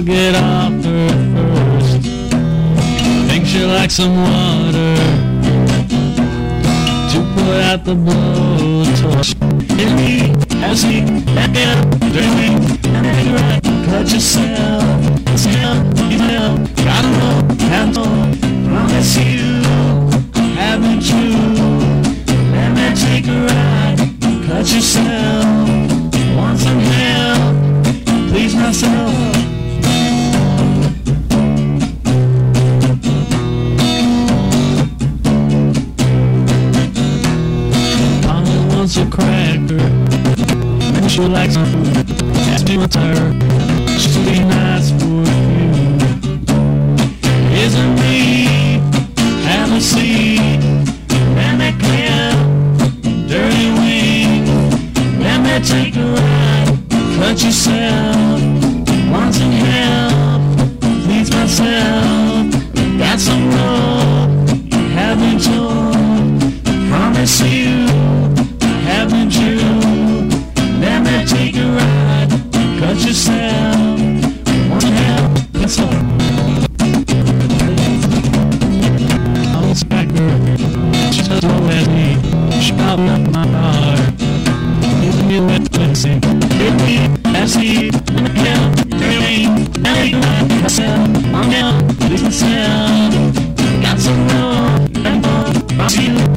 get off her first. Think she'll like some water to put out the blowtorch. Hit me, as he, back up, dirty, and then you right, cut yourself. Smell, you smell, gotta know, have to promise you, haven't you? Let me take a ride, cut yourself. Want some help, please myself. A cracker, and she likes some food. Ask me what's her, she'll be nice for you. Isn't me, have a seat, let me clear, dirty wing, let me take a ride, cut yourself, want some help, please myself, got some rope, haven't told, promise you, haven't you? Let me take a ride, cut yourself, want to help, that's all. I'll back her, she does roll at me, she popped up my heart. Leave me with blessing, hit me, as he, let me help, dirty, let me ride myself, I'm down, please myself, got some rope, and promise you.